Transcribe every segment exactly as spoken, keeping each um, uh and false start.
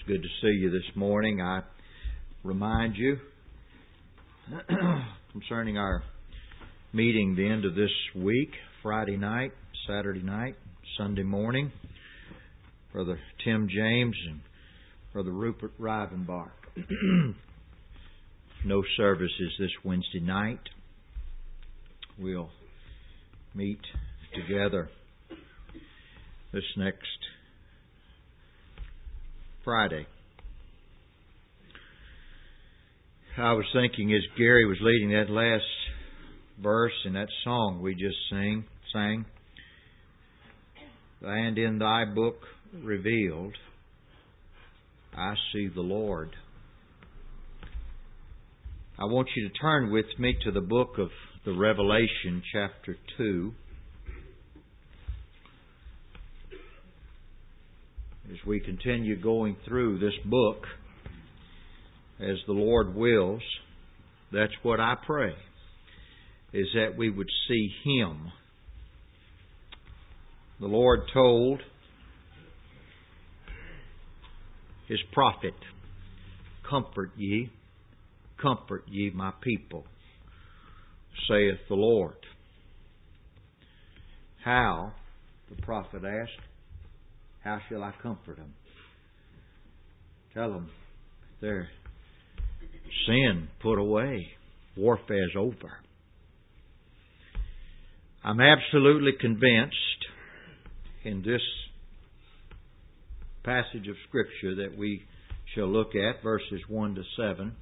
It's good to see you this morning. I remind you concerning our meeting the end of this week, Friday night, Saturday night, Sunday morning, Brother Tim James and Brother Rupert Rivenbark. No services this Wednesday night. We'll meet together this next Friday. I was thinking as Gary was leading that last verse in that song we just sang, sang, and in thy book revealed, I see the Lord. I want you to turn with me to the book of the Revelation, chapter two. As we continue going through this book, as the Lord wills, that's what I pray, is that we would see Him. The Lord told His prophet, "Comfort ye, comfort ye my people, saith the Lord." How, the prophet asked, how shall I comfort them? Tell them their sin put away. Warfare's over. I'm absolutely convinced in this passage of Scripture that we shall look at, verses one to seven,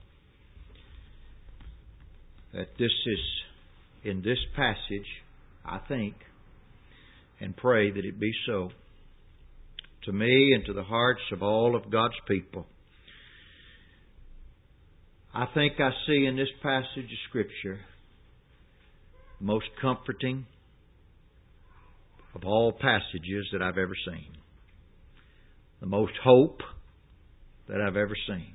that this is, in this passage, I think, and pray that it be so, to me and to the hearts of all of God's people. I think I see in this passage of Scripture the most comforting of all passages that I've ever seen. The most hope that I've ever seen.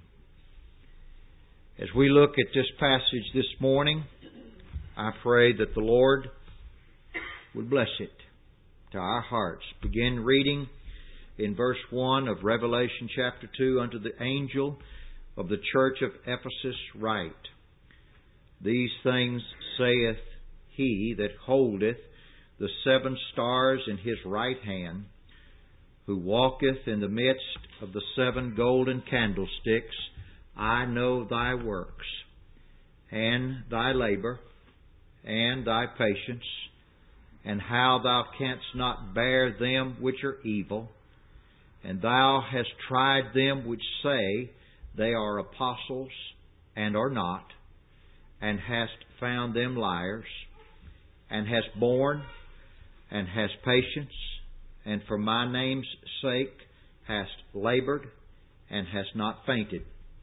As we look at this passage this morning, I pray that the Lord would bless it to our hearts. Begin reading in verse one of Revelation chapter two, unto the angel of the church of Ephesus write, These things saith he that holdeth the seven stars in his right hand, who walketh in the midst of the seven golden candlesticks. I know thy works, and thy labor, and thy patience, and how thou canst not bear them which are evil, and thou hast tried them which say they are apostles and are not, and hast found them liars, and hast borne, and hast patience, and for my name's sake hast labored, and hast not fainted.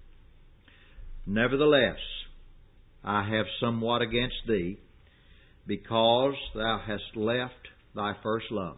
Nevertheless, I have somewhat against thee, because thou hast left thy first love.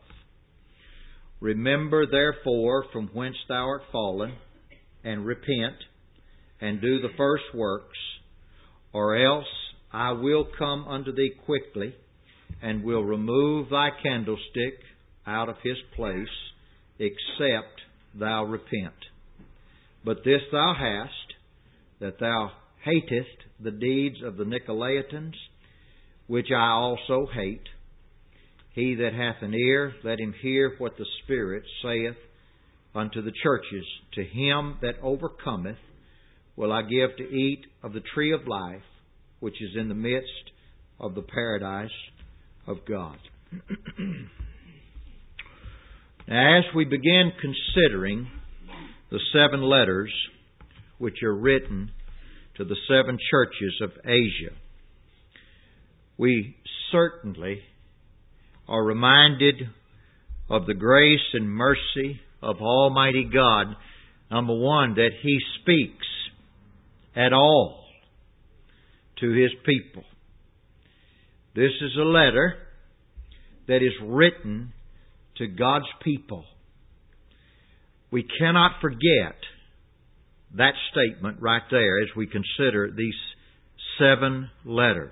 Remember therefore from whence thou art fallen, and repent, and do the first works, or else I will come unto thee quickly, and will remove thy candlestick out of his place, except thou repent. But this thou hast, that thou hatest the deeds of the Nicolaitans, which I also hate. He that hath an ear, let him hear what the Spirit saith unto the churches. To him that overcometh will I give to eat of the tree of life, which is in the midst of the paradise of God. Now, as we begin considering the seven letters which are written to the seven churches of Asia, we certainly are reminded of the grace and mercy of Almighty God. Number one, that He speaks at all to His people. This is a letter that is written to God's people. We cannot forget that statement right there as we consider these seven letters.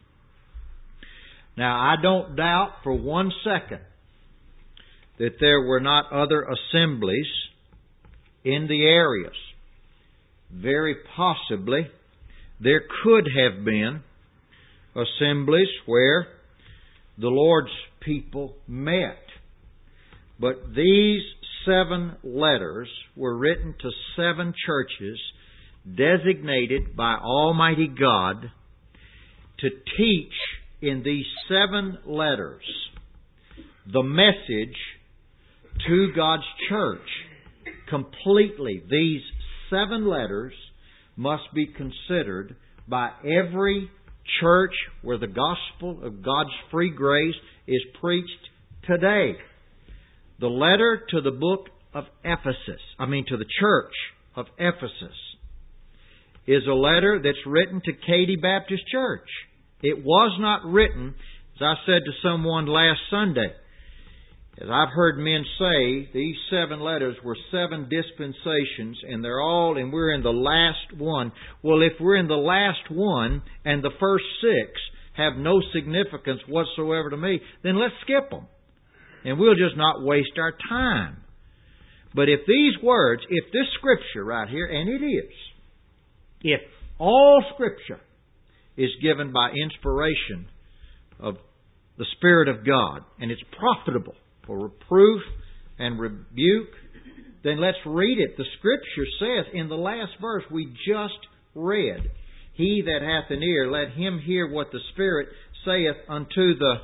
Now, I don't doubt for one second that there were not other assemblies in the areas. Very possibly there could have been assemblies where the Lord's people met. But these seven letters were written to seven churches designated by Almighty God to teach in these seven letters the message to God's church completely. These seven letters must be considered by every church where the gospel of God's free grace is preached today. The letter to the book of Ephesus, I mean to the church of Ephesus, is a letter that's written to Katy Baptist Church. It was not written, as I said to someone last Sunday, as I've heard men say, these seven letters were seven dispensations, and they're all, and we're in the last one. Well, if we're in the last one, and the first six have no significance whatsoever to me, then let's skip them. And we'll just not waste our time. But if these words, if this Scripture right here, and it is, if all Scripture is given by inspiration of the Spirit of God, and it's profitable for reproof and rebuke, then let's read it. The Scripture says in the last verse we just read, He that hath an ear, let him hear what the Spirit saith unto the,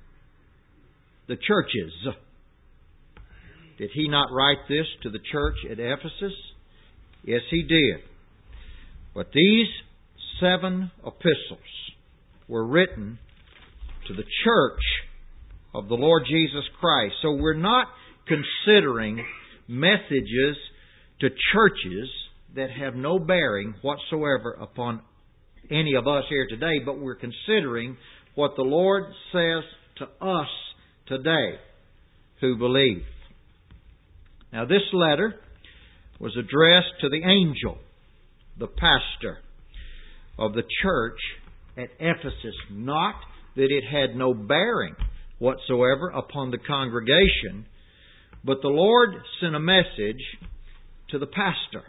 the churches. Did He not write this to the church at Ephesus? Yes, He did. But these seven epistles were written to the church of the Lord Jesus Christ. So we're not considering messages to churches that have no bearing whatsoever upon any of us here today, but we're considering what the Lord says to us today who believe. Now this letter was addressed to the angel, the pastor of the church at Ephesus. Not that it had no bearing whatsoever upon the congregation, but the Lord sent a message to the pastor.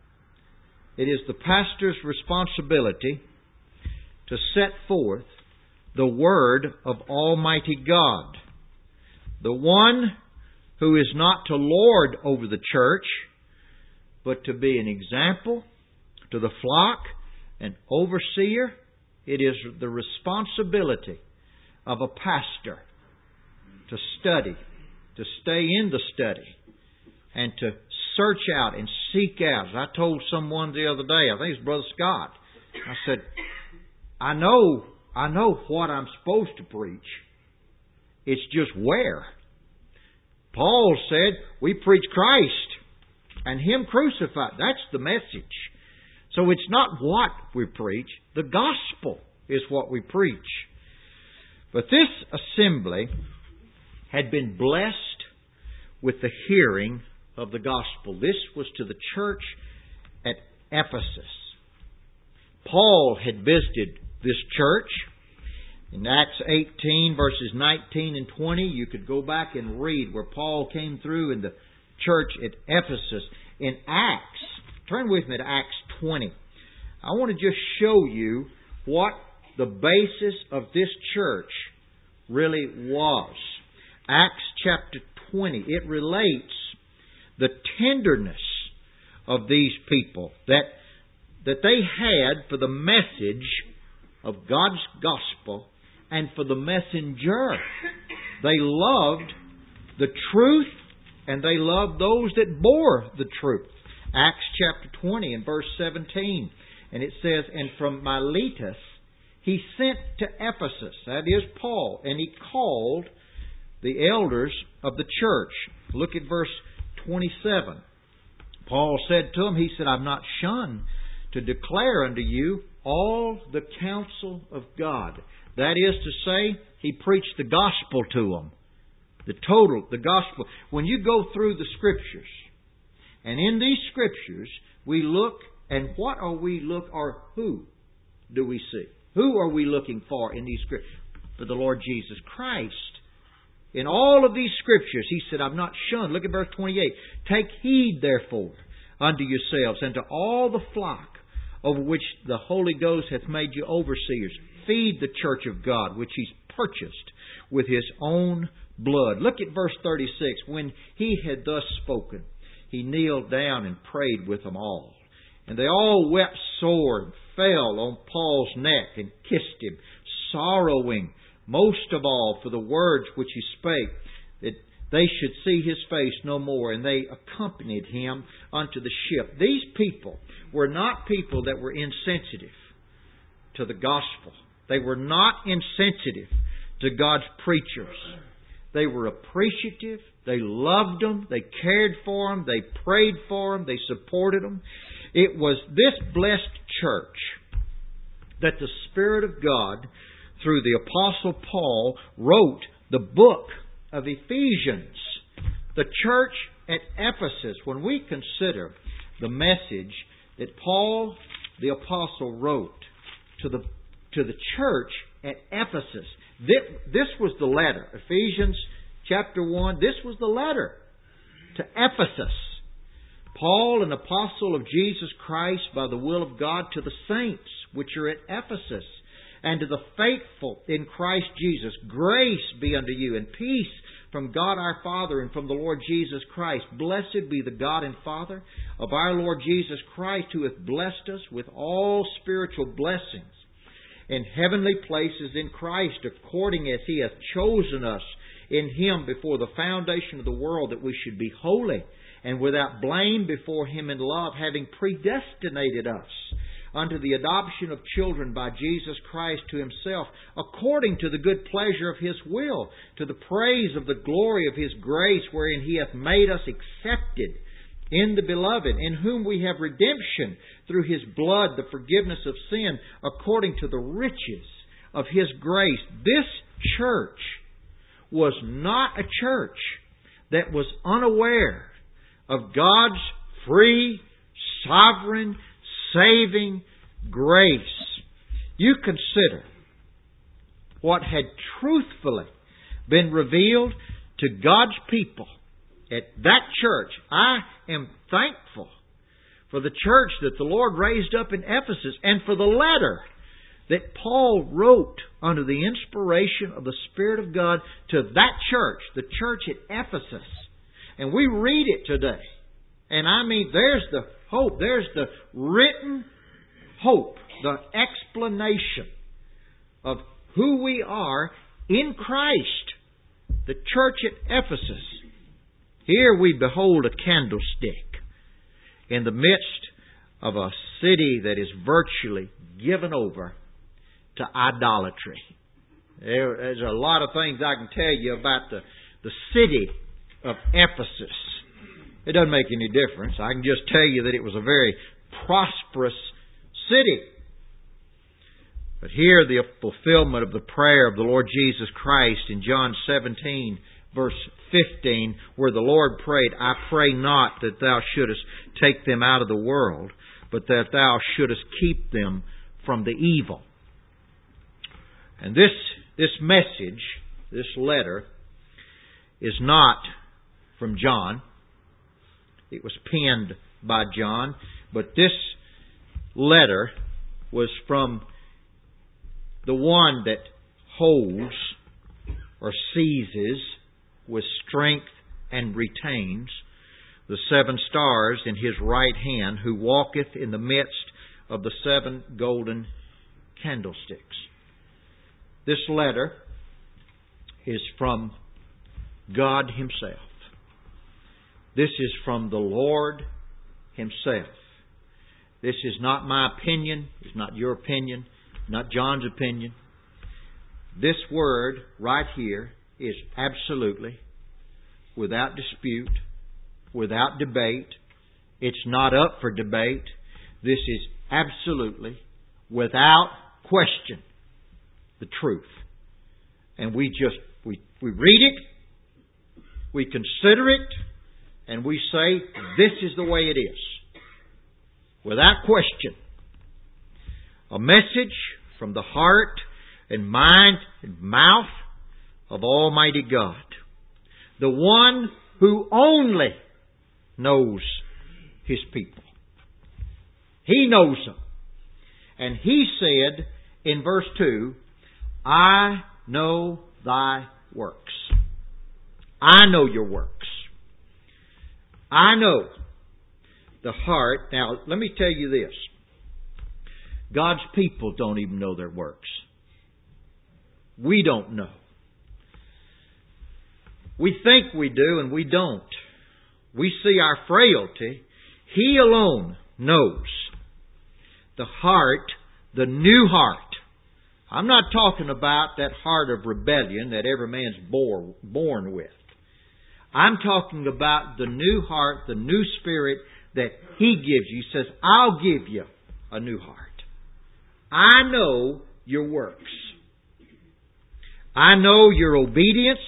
It is the pastor's responsibility to set forth the Word of Almighty God, the one who is not to lord over the church, but to be an example to the flock, an overseer. It is the responsibility of a pastor to study, to stay in the study, and to search out and seek out. As I told someone the other day, I think it's Brother Scott, I said, I know, I know what I'm supposed to preach. It's just where. Paul said, we preach Christ and Him crucified. That's the message. So it's not what we preach. The gospel is what we preach. But this assembly had been blessed with the hearing of the gospel. This was to the church at Ephesus. Paul had visited this church. In Acts eighteen, verses nineteen and twenty, you could go back and read where Paul came through in the church at Ephesus. In Acts, turn with me to Acts twenty. I want to just show you what the basis of this church really was. Acts chapter twenty, it relates the tenderness of these people that, that they had for the message of God's gospel and for the messenger. They loved the truth and they loved those that bore the truth. Acts chapter twenty and verse seventeen. And it says, and from Miletus he sent to Ephesus, that is Paul, and he called the elders of the church. Look at verse twenty-seven. Paul said to them, he said, I've not shunned to declare unto you all the counsel of God. That is to say, he preached the gospel to them. The total, the gospel. When you go through the Scriptures, and in these Scriptures, we look, and what are we look, or who do we see? Who are we looking for in these Scriptures? For the Lord Jesus Christ. In all of these Scriptures, He said, I've not shunned. Look at verse twenty-eight. Take heed, therefore, unto yourselves, and to all the flock over which the Holy Ghost hath made you overseers. Feed the church of God, which He's purchased with His own blood. Look at verse thirty-six. When He had thus spoken, He kneeled down and prayed with them all. And they all wept sore and fell on Paul's neck and kissed him, sorrowing most of all for the words which he spake, that they should see his face no more. And they accompanied him unto the ship. These people were not people that were insensitive to the gospel. They were not insensitive to God's preachers. They were appreciative. They loved them. They cared for them. They prayed for them. They supported them. It was this blessed church that the Spirit of God, through the Apostle Paul, wrote the book of Ephesians. The church at Ephesus, when we consider the message that Paul the Apostle wrote to the, to the church at Ephesus, this, this was the letter. Ephesians chapter one, this was the letter to Ephesus. Paul, an apostle of Jesus Christ by the will of God, to the saints which are at Ephesus, and to the faithful in Christ Jesus, grace be unto you, and peace from God our Father and from the Lord Jesus Christ. Blessed be the God and Father of our Lord Jesus Christ, who hath blessed us with all spiritual blessings in heavenly places in Christ, according as He hath chosen us in Him before the foundation of the world, that we should be holy and without blame before Him in love, having predestinated us unto the adoption of children by Jesus Christ to Himself, according to the good pleasure of His will, to the praise of the glory of His grace, wherein He hath made us accepted in the Beloved, in whom we have redemption through His blood, the forgiveness of sin, according to the riches of His grace. This church was not a church that was unaware of God's free, sovereign, saving grace. You consider what had truthfully been revealed to God's people at that church. I am thankful for the church that the Lord raised up in Ephesus, and for the letter that Paul wrote under the inspiration of the Spirit of God to that church, the church at Ephesus. And we read it today. And I mean, there's the hope. There's the written hope. The explanation of who we are in Christ. The church at Ephesus. Here we behold a candlestick in the midst of a city that is virtually given over to idolatry. There's a lot of things I can tell you about the, the city of Ephesus. It doesn't make any difference. I can just tell you that it was a very prosperous city. But here the fulfillment of the prayer of the Lord Jesus Christ in John seventeen, verse fifteen, where the Lord prayed, I pray not that Thou shouldest take them out of the world, but that Thou shouldest keep them from the evil. And this, this message, this letter, is not from John. It was penned by John, but this letter was from the one that holds or seizes with strength and retains the seven stars in His right hand, who walketh in the midst of the seven golden candlesticks. This letter is from God Himself. This is from the Lord Himself. This is not my opinion. It's not your opinion. Not John's opinion. This word right here is absolutely, without dispute, without debate. It's not up for debate. This is absolutely, without question, the truth. And we just, we, we read it, we consider it, and we say, this is the way it is. Without question. A message from the heart and mind and mouth of Almighty God. The one who only knows His people. He knows them. And He said in verse two, I know thy works. I know your works. I know the heart. Now, let me tell you this. God's people don't even know their works. We don't know. We think we do and we don't. We see our frailty. He alone knows the heart, the new heart. I'm not talking about that heart of rebellion that every man's born, born with. I'm talking about the new heart, the new spirit that He gives you. He says, I'll give you a new heart. I know your works. I know your obedience.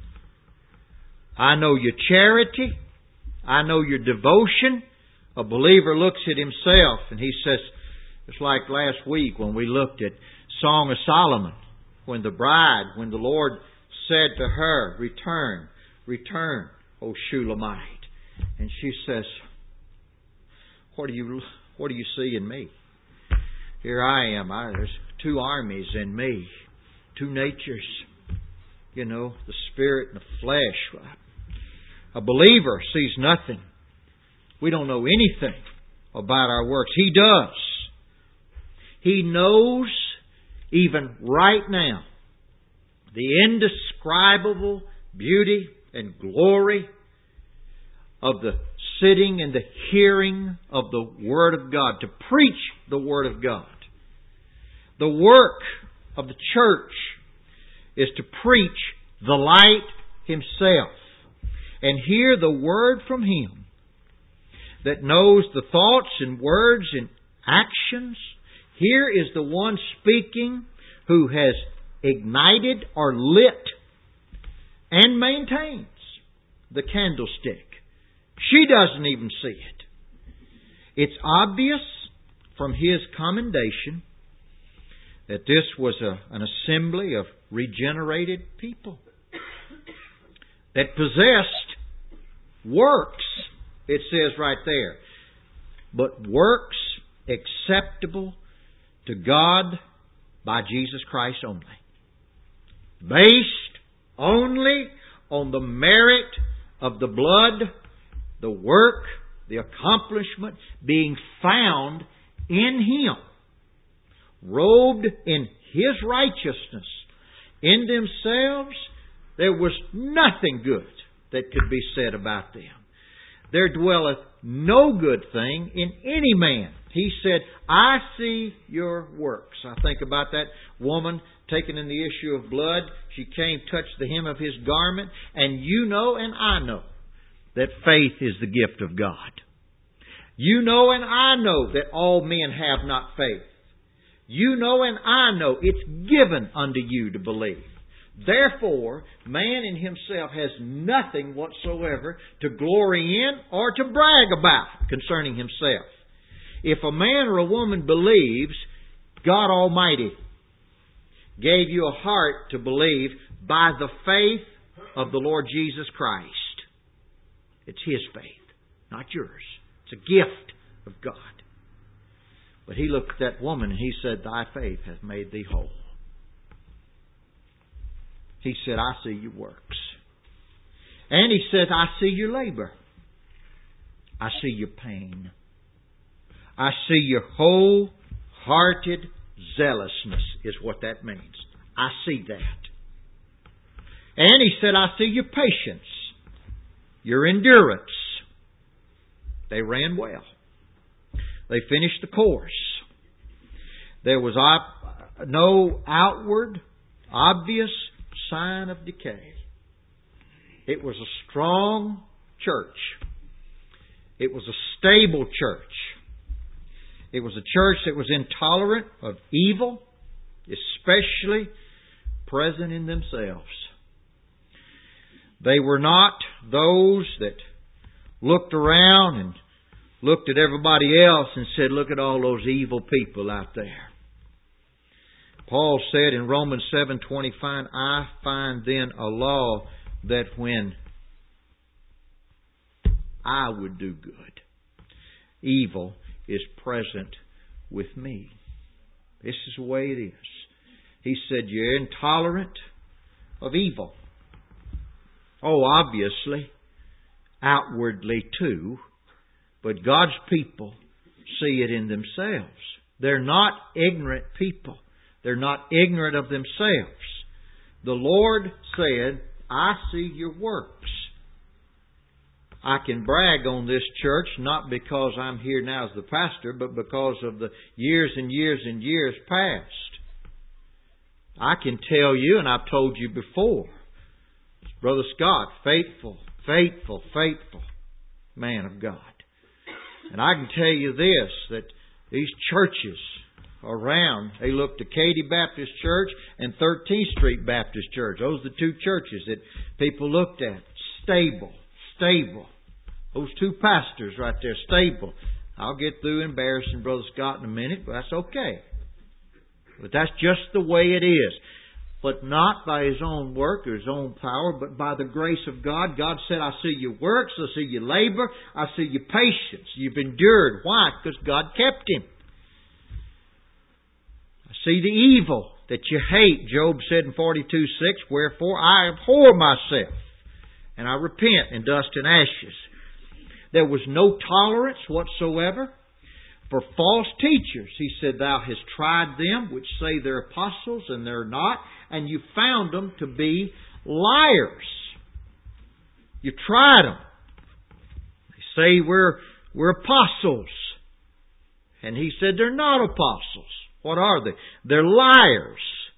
I know your charity. I know your devotion. A believer looks at himself and he says, it's like last week when we looked at Song of Solomon, when the bride, when the Lord said to her, return, return, O Shulamite. And she says, what do you, what do you see in me? Here I am. I, there's two armies in me, two natures. You know, the spirit and the flesh. A believer sees nothing. We don't know anything about our works. He does. He knows even right now the indescribable beauty and glory of the sitting and the hearing of the Word of God, to preach the Word of God. The work of the church is to preach the light Himself and hear the Word from Him that knows the thoughts and words and actions. Here is the one speaking who has ignited or lit and maintains the candlestick. She doesn't even see it. It's obvious from his commendation that this was a, an assembly of regenerated people that possessed works, it says right there, but works acceptable to God by Jesus Christ only. Based only on the merit of the blood, the work, the accomplishment being found in Him, robed in His righteousness. In themselves, there was nothing good that could be said about them. There dwelleth no good thing in any man. He said, I see your works. I think about that woman taken in the issue of blood. She came, touched the hem of His garment, and you know and I know that faith is the gift of God. You know and I know that all men have not faith. You know and I know it's given unto you to believe. Therefore, man in himself has nothing whatsoever to glory in or to brag about concerning himself. If a man or a woman believes, God Almighty gave you a heart to believe by the faith of the Lord Jesus Christ. It's His faith, not yours. It's a gift of God. But He looked at that woman and He said, thy faith hath made thee whole. He said, I see your works. And He said, I see your labor. I see your pain. I see your wholehearted zealousness is what that means. I see that. And He said, I see your patience, your endurance. They ran well. They finished the course. There was op- no outward, obvious sign of decay. It was a strong church. It was a stable church. It was a church that was intolerant of evil, especially present in themselves. They were not those that looked around and looked at everybody else and said, look at all those evil people out there. Paul said in Romans seven twenty-five, I find then a law that when I would do good, evil is present with me. This is the way it is. He said, you're intolerant of evil. Oh, obviously, outwardly too, but God's people see it in themselves. They're not ignorant people. They're not ignorant of themselves. The Lord said, I see your works. I can brag on this church not because I'm here now as the pastor, but because of the years and years and years past. I can tell you, and I've told you before, Brother Scott, faithful, faithful, faithful man of God. And I can tell you this, that these churches around, they look to Katy Baptist Church and thirteenth Street Baptist Church. Those are the two churches that people looked at. Stable, stable. Those two pastors right there, stable. I'll get through embarrassing Brother Scott in a minute, but that's okay. But that's just the way it is. But not by his own work or his own power, but by the grace of God. God said, I see your works, I see your labor, I see your patience. You've endured. Why? Because God kept him. I see the evil that you hate. Job said in forty-two six, wherefore I abhor myself, and I repent in dust and ashes. There was no tolerance whatsoever for false teachers. He said, thou hast tried them which say they're apostles and they're not, and you found them to be liars. You tried them. They say we're, we're apostles. And he said they're not apostles. What are they? They're liars.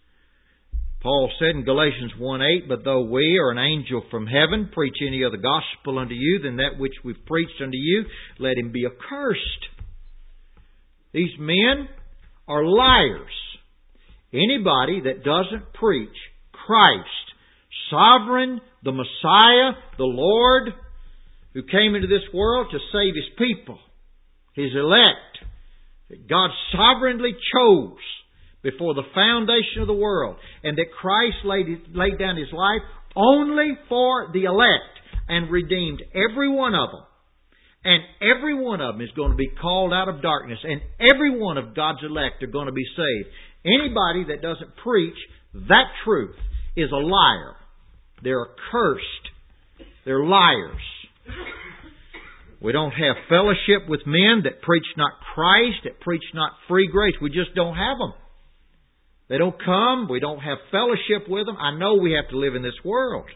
Paul said in Galatians one eight, but though we or an angel from heaven preach any other gospel unto you than that which we've preached unto you, let him be accursed. These men are liars. Anybody that doesn't preach Christ, sovereign, the Messiah, the Lord, who came into this world to save His people, His elect, that God sovereignly chose before the foundation of the world, and that Christ laid, laid down His life only for the elect and redeemed every one of them. And every one of them is going to be called out of darkness, and every one of God's elect are going to be saved. Anybody that doesn't preach that truth is a liar. They're accursed. They're liars. We don't have fellowship with men that preach not Christ, that preach not free grace. We just don't have them. They don't come. We don't have fellowship with them. I know we have to live in this world.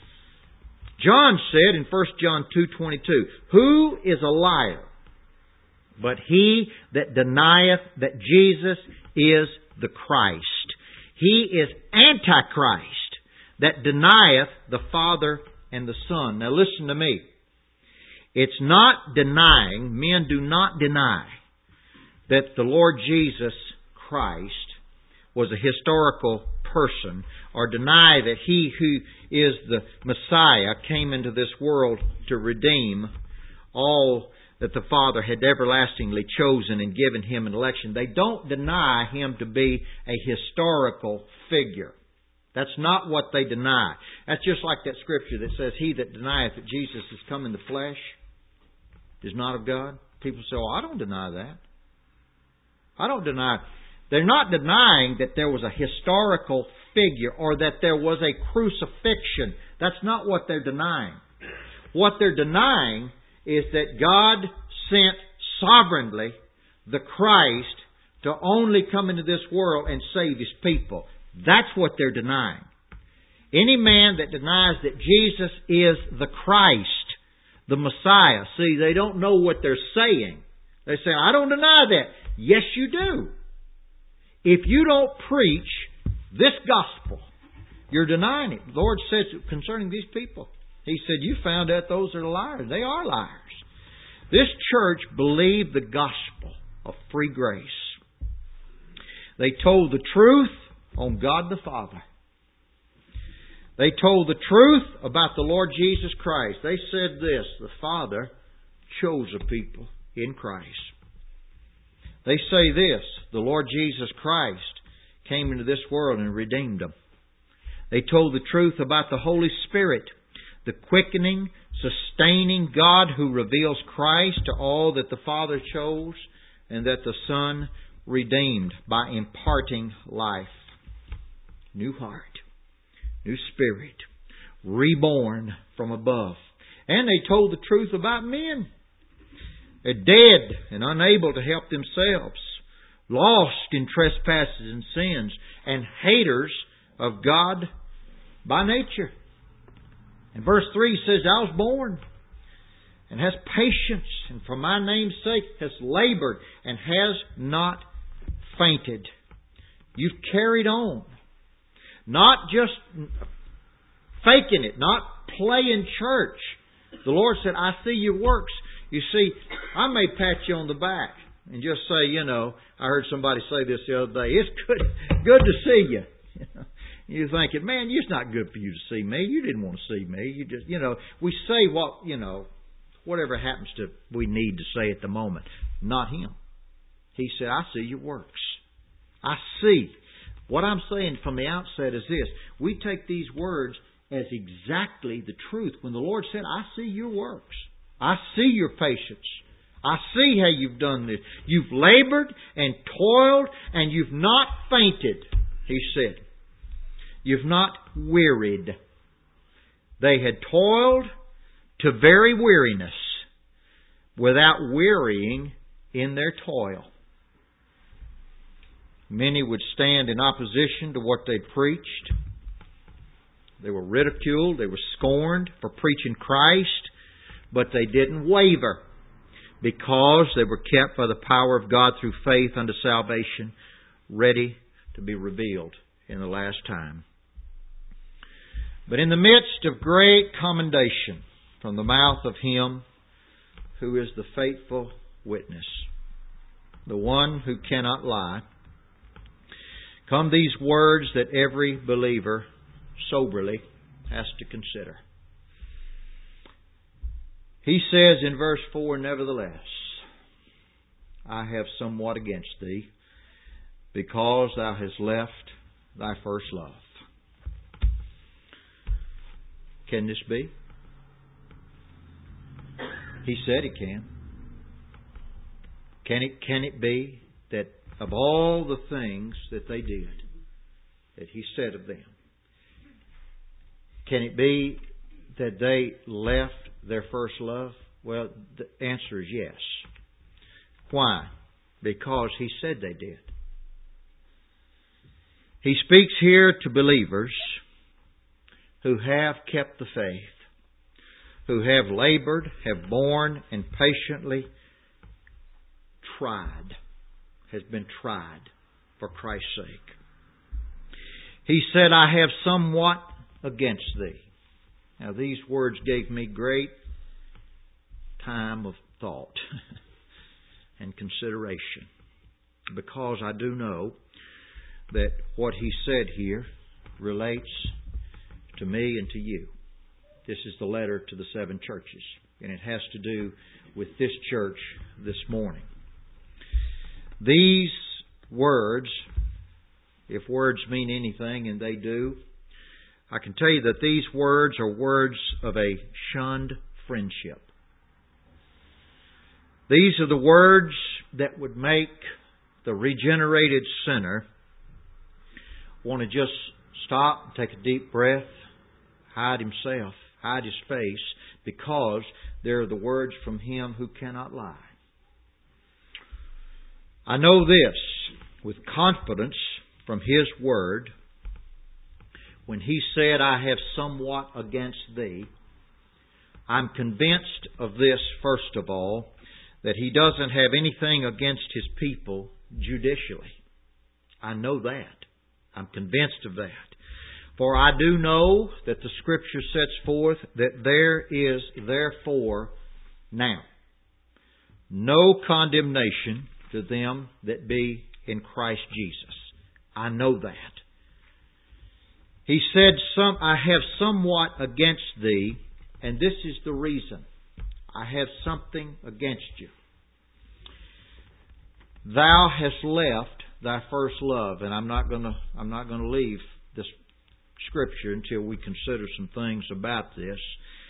John said in First John two twenty-two, who is a liar but he that denieth that Jesus is the Christ? He is Antichrist that denieth the Father and the Son. Now listen to me. It's not denying, men do not deny that the Lord Jesus Christ was a historical person, or deny that He who is the Messiah came into this world to redeem all that the Father had everlastingly chosen and given Him an election. They don't deny Him to be a historical figure. That's not what they deny. That's just like that scripture that says, he that denieth that Jesus has come in the flesh is not of God. People say, oh, I don't deny that. I don't deny. They're not denying that there was a historical figure or that there was a crucifixion. That's not what they're denying. What they're denying is that God sent sovereignly the Christ to only come into this world and save His people. That's what they're denying. Any man that denies that Jesus is the Christ, the Messiah, see, they don't know what they're saying. They say, I don't deny that. Yes, you do. If you don't preach this gospel, you're denying it. The Lord says concerning these people, He said, you found out those are liars. They are liars. This church believed the gospel of free grace. They told the truth on God the Father. They told the truth about the Lord Jesus Christ. They said this, the Father chose a people in Christ. They say this, the Lord Jesus Christ came into this world and redeemed them. They told the truth about the Holy Spirit. the quickening, sustaining God who reveals Christ to all that the Father chose and that the Son redeemed by imparting life. New heart, new spirit, reborn from above. And they told the truth about men. They're dead and unable to help themselves, lost in trespasses and sins, and haters of God by nature. And verse three says, "Thou was born, and has patience, and for my name's sake has labored, and has not fainted." You've carried on. Not just faking it, not playing church. The Lord said, "I see your works." You see, I may pat you on the back and just say, you know, I heard somebody say this the other day, "It's good, good to see you." You're thinking, man, it's not good for you to see me. You didn't want to see me. You just, you know, we say what, you know, whatever happens to we need to say at the moment. Not Him. He said, "I see your works. I see." What I'm saying from the outset is this. We take these words as exactly the truth. When the Lord said, "I see your works. I see your patience. I see how you've done this. You've labored and toiled and you've not fainted," He said. "You've not wearied." They had toiled to very weariness without wearying in their toil. Many would stand in opposition to what they preached. They were ridiculed. They were scorned for preaching Christ. But they didn't waver because they were kept by the power of God through faith unto salvation, ready to be revealed in the last time. But in the midst of great commendation from the mouth of Him who is the faithful witness, the one who cannot lie, come these words that every believer soberly has to consider. He says in verse four, "Nevertheless, I have somewhat against thee, because thou hast left thy first love." Can this be? He said it can. Can it, can it be that of all the things that they did, that He said of them, can it be that they left their first love? Well, the answer is yes. Why? Because He said they did. He speaks here to believers who have kept the faith, who have labored, have borne, and patiently tried, has been tried for Christ's sake. He said, "I have somewhat against thee." Now these words gave me great time of thought and consideration, because I do know that what he said here relates to me and to you. This is the letter to the seven churches, and it has to do with this church this morning. These words, if words mean anything, and they do, I can tell you that these words are words of a shunned friendship. These are the words that would make the regenerated sinner want to just stop and take a deep breath, hide himself, hide his face, because they're the words from Him who cannot lie. I know this with confidence from His Word. When He said, "I have somewhat against thee," I'm convinced of this, first of all, that He doesn't have anything against His people judicially. I know that. I'm convinced of that. For I do know that the Scripture sets forth that there is therefore now no condemnation to them that be in Christ Jesus. I know that. He said, "Some I have somewhat against thee," and this is the reason. I have something against you. "Thou hast left thy first love," and I'm not going to I'm not going to leave this Scripture until we consider some things about this.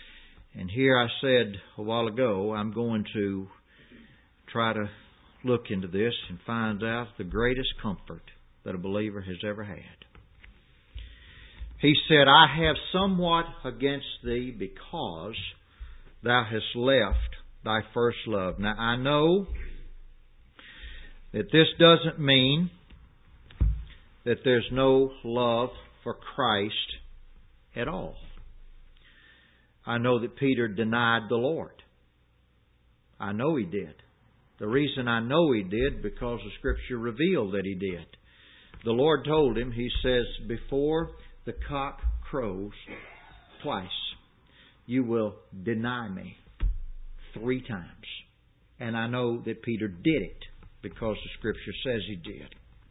And here I said a while ago, I'm going to try to look into this and find out the greatest comfort that a believer has ever had. He said, I have somewhat against thee because thou hast left thy first love. Now I know that this doesn't mean that there's no love for Christ at all. I know that Peter denied the Lord. I know he did. The reason I know he did, because the Scripture revealed that he did. The Lord told him, He says, before the cock crows twice, you will deny me three times. And I know that Peter did it because the Scripture says he did.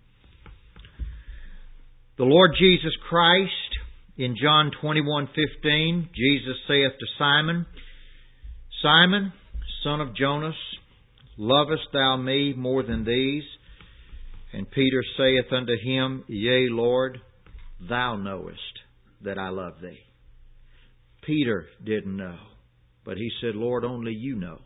The Lord Jesus Christ, in John twenty-one fifteen, Jesus saith to Simon, Simon, son of Jonas, lovest thou me more than these? And Peter saith unto him, Yea, Lord, thou knowest that I love thee. Peter didn't know, but he said, Lord, only you know.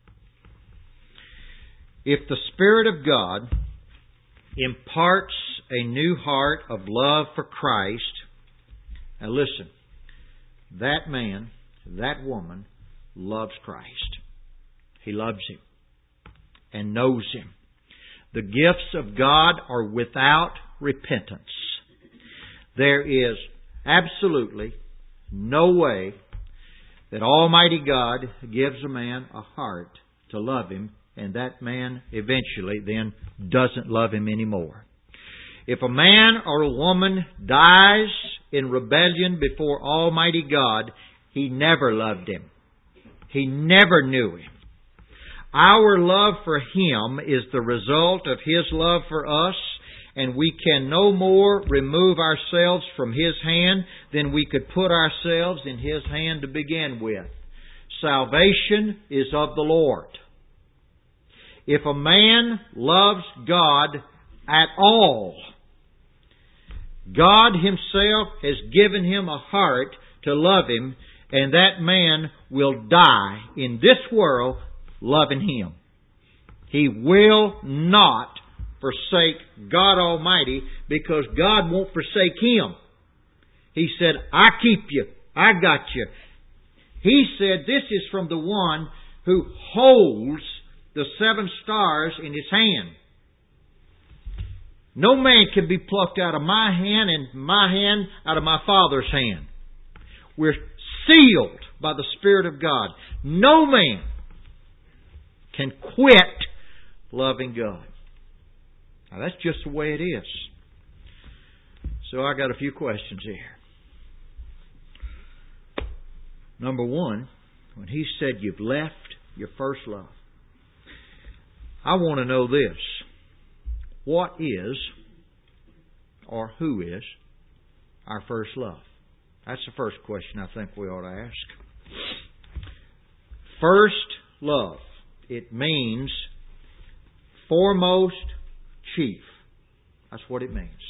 If the Spirit of God imparts a new heart of love for Christ, now listen, that man, that woman loves Christ. He loves Him and knows Him. The gifts of God are without repentance. There is absolutely no way that Almighty God gives a man a heart to love Him, and that man eventually then doesn't love Him anymore. If a man or a woman dies in rebellion before Almighty God, he never loved Him. He never knew Him. Our love for Him is the result of His love for us, and we can no more remove ourselves from His hand than we could put ourselves in His hand to begin with. Salvation is of the Lord. If a man loves God at all, God Himself has given him a heart to love Him, and that man will die in this world loving Him. He will not forsake God Almighty, because God won't forsake him. He said, I keep you. I got you. He said, this is from the one who holds the seven stars in His hand. No man can be plucked out of my hand, and my hand out of my Father's hand. We're sealed by the Spirit of God. No man can quit loving God. Now that's just the way it is. So I got a few questions here. Number one, when He said you've left your first love, I want to know this. What is, or who is, our first love? That's the first question I think we ought to ask. First love. It means foremost, chief. That's what it means.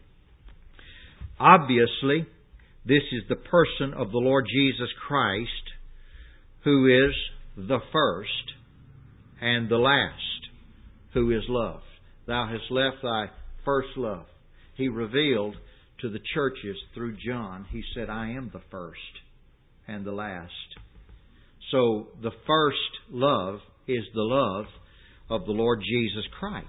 Obviously, this is the person of the Lord Jesus Christ, who is the first and the last, who is love. Thou hast left thy first love. He revealed to the churches through John, He said, I am the first and the last. So the first love is the love of the Lord Jesus Christ.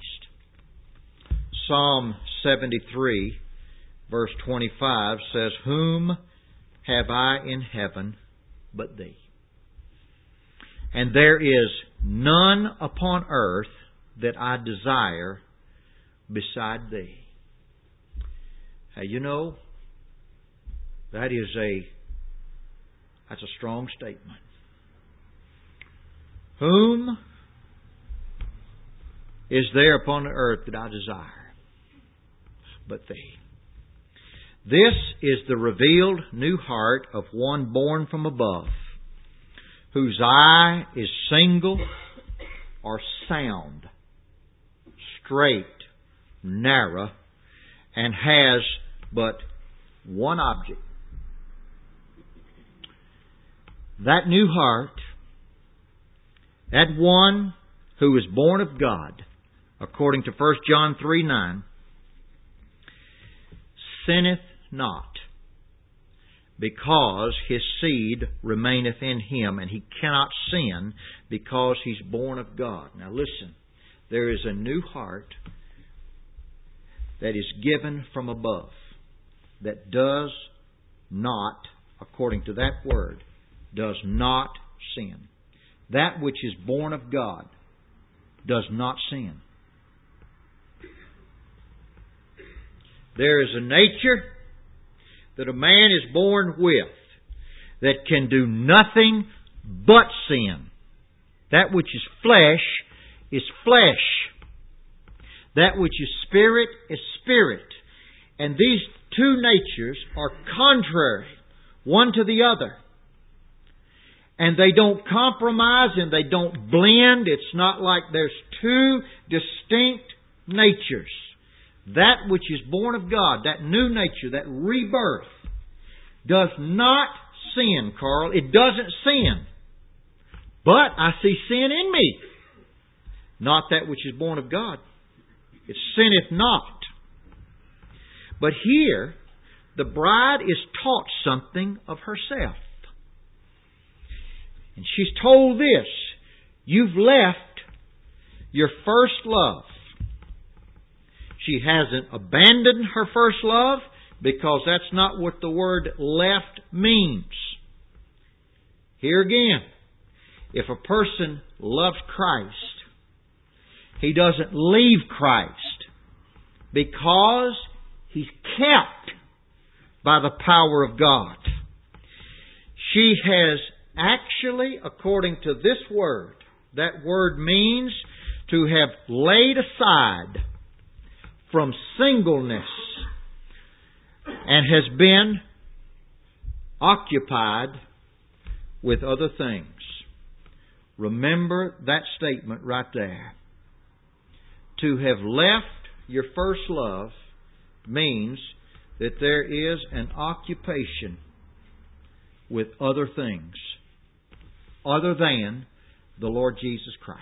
Psalm seventy-three, verse twenty-five says, Whom have I in heaven but Thee? And there is none upon earth that I desire beside Thee. Hey, you know, that is a that's a strong statement. Whom is there upon the earth that I desire but Thee? This is the revealed new heart of one born from above, whose eye is single or sound, straight, narrow, and has but one object. that new heart, that one who is born of God, according to First John three nine, sinneth not, because his seed remaineth in him, and he cannot sin because he's born of God. Now listen, there is a new heart that is given from above that does not, according to that word, does not sin. That which is born of God does not sin. There is a nature that a man is born with that can do nothing but sin. That which is flesh is flesh. That which is spirit is spirit. And these two natures are contrary one to the other. And they don't compromise and they don't blend. It's not like there's two distinct natures. That which is born of God, that new nature, that rebirth, does not sin, Carl. It doesn't sin. But I see sin in me. Not that which is born of God. It sinneth not. But here, the bride is taught something of herself. And she's told this: you've left your first love. She hasn't abandoned her first love, because that's not what the word left means. Here again, if a person loves Christ, he doesn't leave Christ, because he's kept by the power of God. She has actually, according to this word, that word means to have laid aside from singleness and has been occupied with other things. Remember that statement right there. To have left your first love means that there is an occupation with other things other than the Lord Jesus Christ.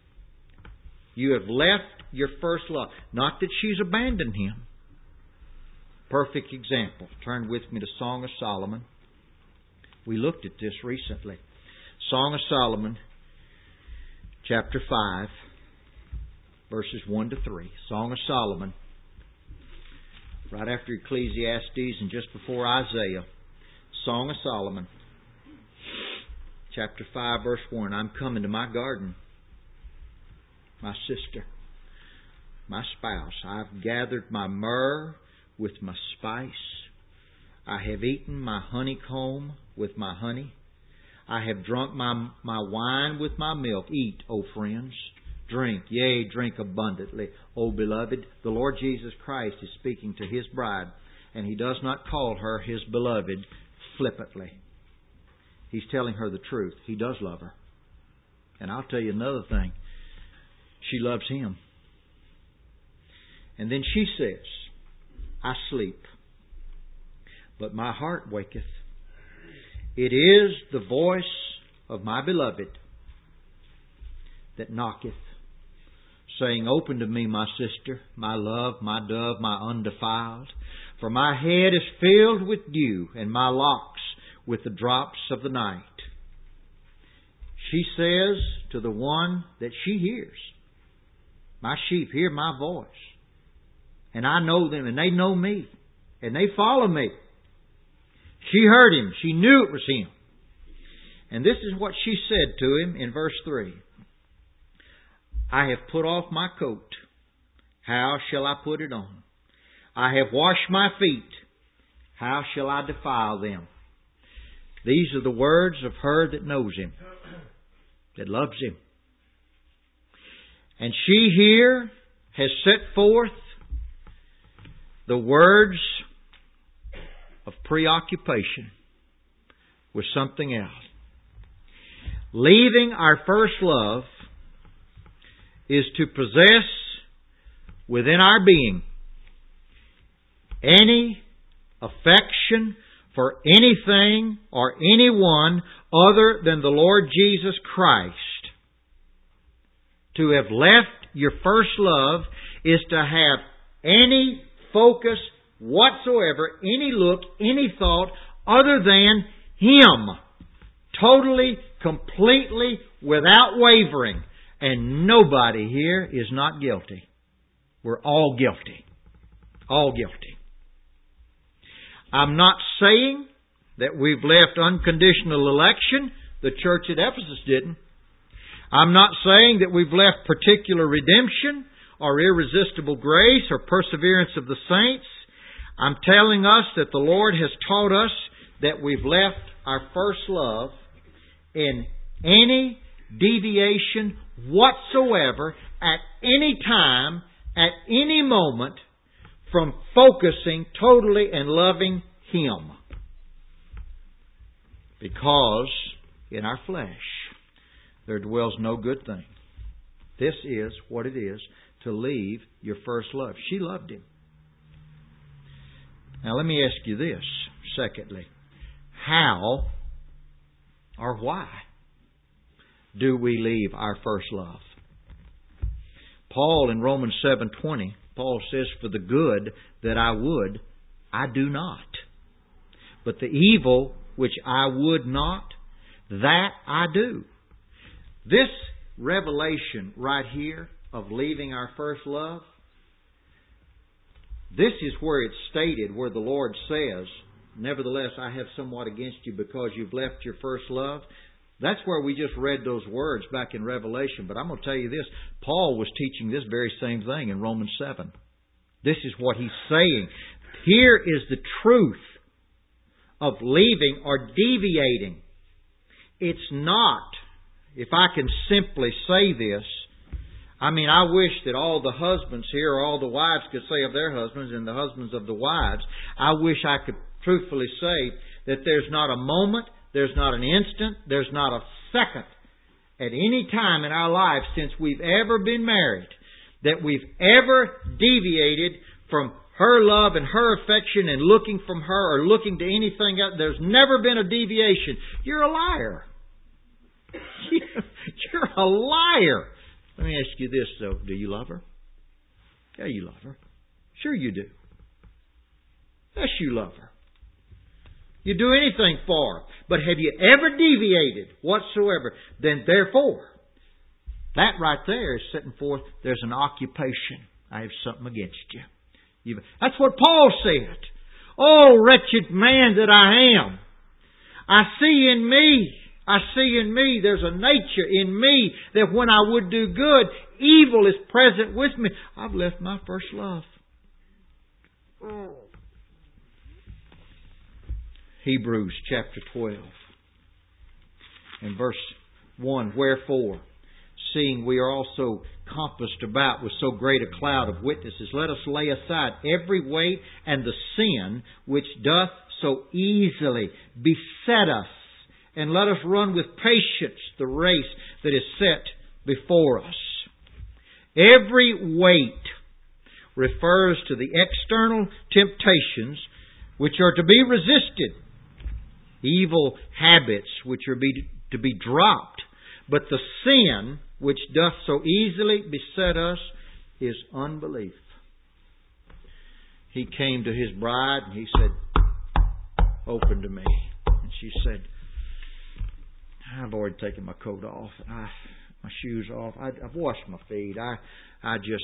You have left your first love. Not that she's abandoned Him. Perfect example. Turn with me to Song of Solomon. We looked at this recently. Song of Solomon, chapter five, verses one to three. Song of Solomon, right after Ecclesiastes and just before Isaiah. Song of Solomon, chapter five, verse one. I'm coming to my garden, my sister, my spouse. I've gathered my myrrh with my spice. I have eaten my honeycomb with my honey. I have drunk my, my wine with my milk. Eat, O friends. Drink, yea, drink abundantly, O beloved. The Lord Jesus Christ is speaking to His bride, and He does not call her His beloved flippantly. He's telling her the truth. He does love her. And I'll tell you another thing. She loves Him. And then she says, I sleep, but my heart waketh. It is the voice of my beloved that knocketh, saying, Open to me, my sister, my love, my dove, my undefiled. For my head is filled with dew, and my locks with the drops of the night. She says to the one that she hears, My sheep hear my voice, and I know them, and they know me, and they follow me. She heard Him. She knew it was Him. And this is what she said to Him in verse three. I have put off my coat. How shall I put it on? I have washed my feet. How shall I defile them? These are the words of her that knows Him, that loves Him. And she here has set forth the words of preoccupation with something else. Leaving our first love is to possess within our being any affection for anything or anyone other than the Lord Jesus Christ. To have left your first love is to have any focus whatsoever, any look, any thought other than Him. Totally, completely, without wavering. And nobody here is not guilty. We're all guilty. All guilty. I'm not saying that we've left unconditional election. The church at Ephesus didn't. I'm not saying that we've left particular redemption or irresistible grace or perseverance of the saints. I'm telling us that the Lord has taught us that we've left our first love in any deviation whatsoever at any time, at any moment, from focusing totally and loving Him. Because in our flesh there dwells no good thing. This is what it is to leave your first love. She loved Him. Now let me ask you this, secondly. How or why do we leave our first love? Paul in Romans seven twenty, Paul says, "For the good that I would, I do not. But the evil which I would not, that I do." This revelation right here of leaving our first love, this is where it's stated, where the Lord says, "Nevertheless, I have somewhat against you because you've left your first love." That's where we just read those words back in Revelation. But I'm going to tell you this. Paul was teaching this very same thing in Romans seven. This is what he's saying. Here is the truth of leaving or deviating. It's not, if I can simply say this, I mean, I wish that all the husbands here, or all the wives could say of their husbands and the husbands of the wives, I wish I could truthfully say that there's not a moment, there's not an instant, there's not a second at any time in our life since we've ever been married that we've ever deviated from her love and her affection and looking from her or looking to anything else. There's never been a deviation. You're a liar. You're a liar. Let me ask you this, though. Do you love her? Yeah, you love her. Sure you do. Yes, you love her. You do anything for her. But have you ever deviated whatsoever? Then therefore, that right there is setting forth, there's an occupation. I have something against you. You've, that's what Paul said. Oh, wretched man that I am. I see in me, I see in me, there's a nature in me that when I would do good, evil is present with me. I've left my first love. Hebrews chapter twelve and verse one. Wherefore, seeing we are also compassed about with so great a cloud of witnesses, let us lay aside every weight and the sin which doth so easily beset us, and let us run with patience the race that is set before us. Every weight refers to the external temptations which are to be resisted, evil habits which are be, to be dropped. But the sin which doth so easily beset us is unbelief. He came to his bride and he said, "Open to me." And she said, "I've already taken my coat off, and I, my shoes off. I, I've washed my feet. I, I just."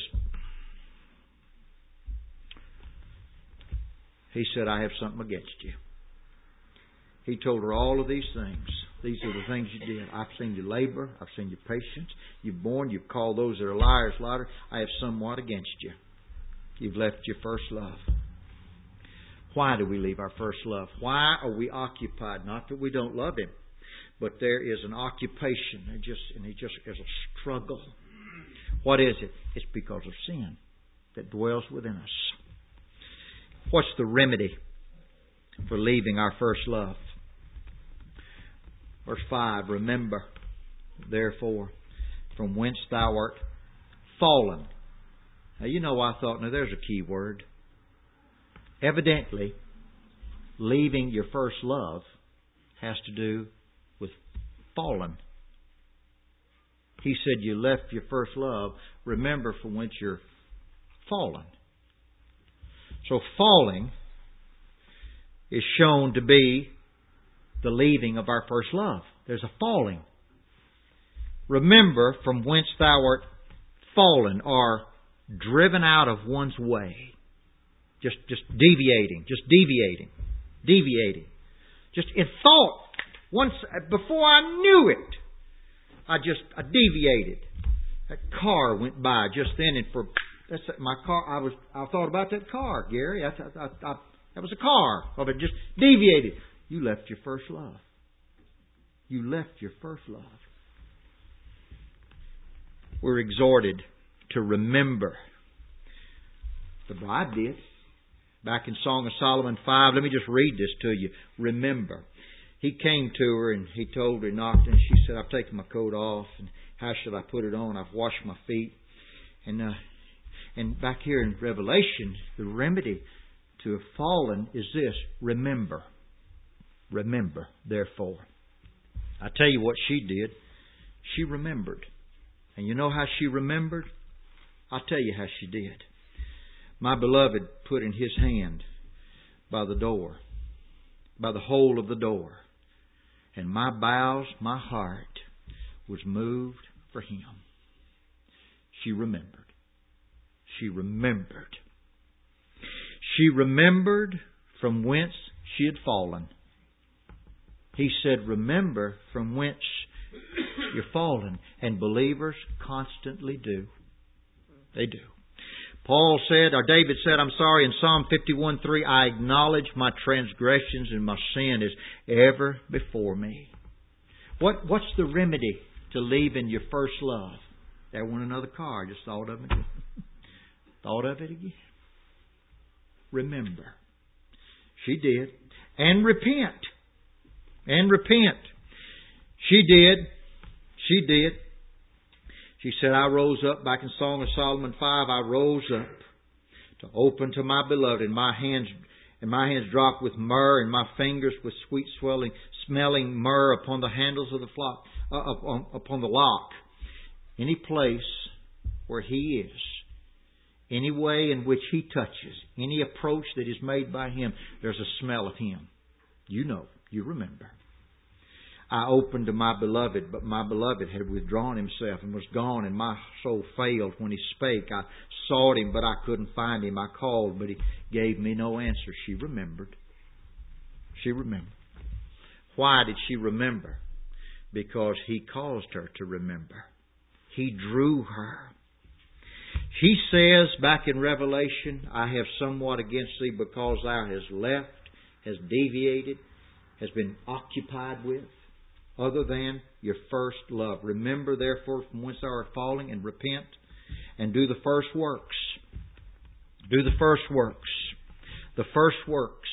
He said, "I have something against you." He told her all of these things. These are the things you did. I've seen your labor. I've seen your patience. You've borne. You've called those that are liars liar. I have somewhat against you. You've left your first love. Why do we leave our first love? Why are we occupied? Not that we don't love Him, but there is an occupation. It just, and it just is a struggle. What is it? It's because of sin that dwells within us. What's the remedy for leaving our first love? Verse five, remember, therefore, from whence thou art fallen. Now, you know, I thought, now there's a key word. Evidently, leaving your first love has to do with fallen. He said you left your first love. Remember from whence you're fallen. So falling is shown to be the leaving of our first love. There's a falling. Remember from whence thou art fallen, or driven out of one's way. Just, just deviating, just deviating, deviating. Just in thought, once before I knew it, I just I deviated. That car went by just then, and for that's my car. I was I thought about that car, Gary. I, I, I, I, that was a car. Of it just deviated. You left your first love. You left your first love. We're exhorted to remember. The bride did. Back in Song of Solomon five, let me just read this to you. Remember. He came to her and he told her, knocked, and she said, I've taken my coat off, and how should I put it on? I've washed my feet. And uh, and back here in Revelation, the remedy to have fallen is this: remember. Remember, therefore. I tell you what she did. She remembered. And you know how she remembered? I'll tell you how she did. My beloved put in his hand by the door, by the hole of the door, and my bowels, my heart was moved for him. She remembered. She remembered. She remembered from whence she had fallen. He said, remember from whence you're fallen. And believers constantly do. They do. Paul said, or David said, I'm sorry, in Psalm fifty-one three, I acknowledge my transgressions and my sin is ever before me. What What's the remedy to leaving your first love? There went another car. Just thought of it again. Thought of it again. Remember. She did. And repent. And repent. She did. She did. She said, I rose up, back in Song of Solomon five, I rose up to open to my beloved, and my hands and my hands dropped with myrrh, and my fingers with sweet swelling, smelling myrrh upon the handles of the flock, uh, upon, upon the lock. Any place where He is, any way in which He touches, any approach that is made by Him, there's a smell of Him. You know, you remember. I opened to my beloved, but my beloved had withdrawn himself and was gone, and my soul failed when he spake. I sought him, but I couldn't find him. I called, but he gave me no answer. She remembered. She remembered. Why did she remember? Because he caused her to remember. He drew her. He says back in Revelation, I have somewhat against thee because thou hast left, has deviated, has been occupied with other than your first love. Remember, therefore, from whence thou art falling, and repent, and do the first works. Do the first works. The first works.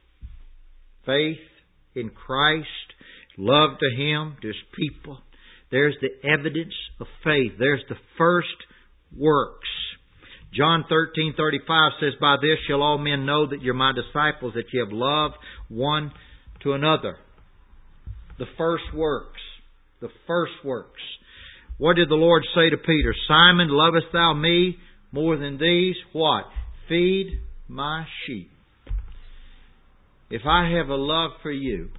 Faith in Christ, love to Him, to His people. There's the evidence of faith. There's the first works. John thirteen thirty-five says, by this shall all men know that you're my disciples, that you have love one to another. The first works. The first works. What did the Lord say to Peter? Simon, lovest thou me more than these? What? Feed my sheep. If I have a love for you,